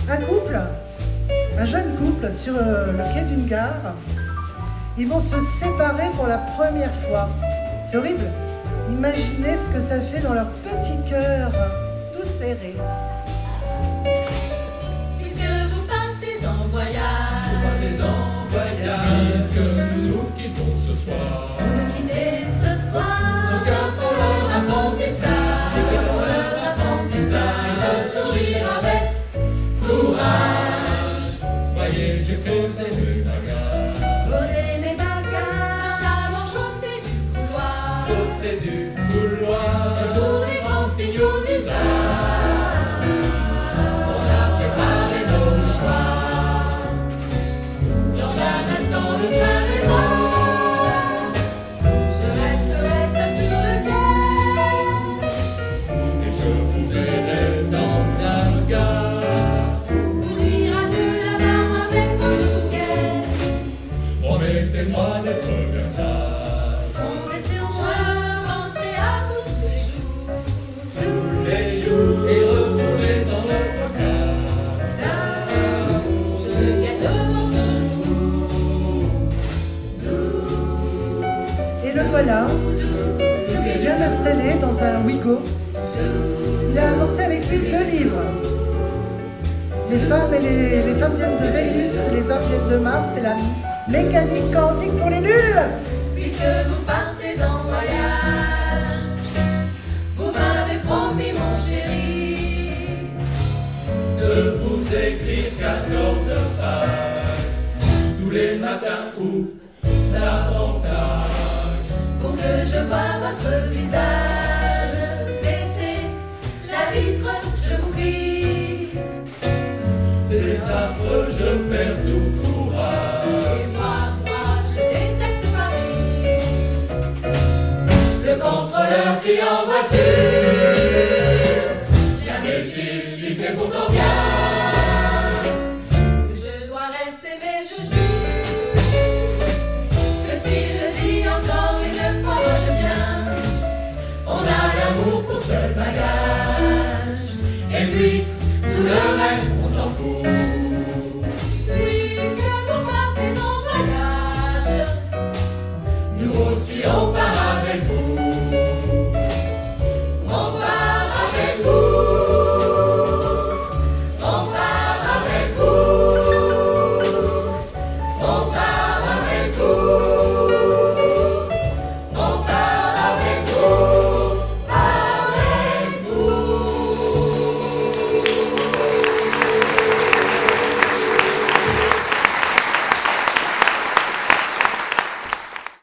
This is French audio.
Un couple, un jeune couple sur le quai d'une gare, ils vont se séparer pour la première fois. C'est horrible. Imaginez ce que ça fait dans leur petit cœur, tout serré. Puisque vous partez en voyage, puisque nous quittons ce soir. vous nous quittez ce soir, Nos cœurs font leur apprentissage, de sourire avec courage. Voyez, j'ai posé une bagarre Posez les bagages, marche avant côté du couloir, côté du couloir. pour les grands signaux d'usage. On a préparé nos mouchoirs. Dans un instant, le train démarre. Je resterai seul sur le quai. Et je vous verrai dans la gare. Nous dire adieu là-bas avec nos bouquets. Promettez-moi d'être bien sage Comptez sur moi, je penserai à vous tous les jours. tous les jours et retourner dans notre gare. Je guette votre Et le voilà, bien installé dans un Ouigo. Il a apporté avec lui 2 livres. Les femmes viennent de Vénus, les hommes viennent de Mars, c'est la mécanique quantique pour les nuls. Puisque vous partez en voyage, vous m'avez promis, mon chéri, De vous écrire 14 pages tous les matins ou davantage. pour que je voie votre visage. Baissez la vitre, je vous prie. C'est affreux, je perds tout courage. Et moi, je déteste Paris. Le contrôleur qui en voiture, l'imbécile, il sait pourtant bien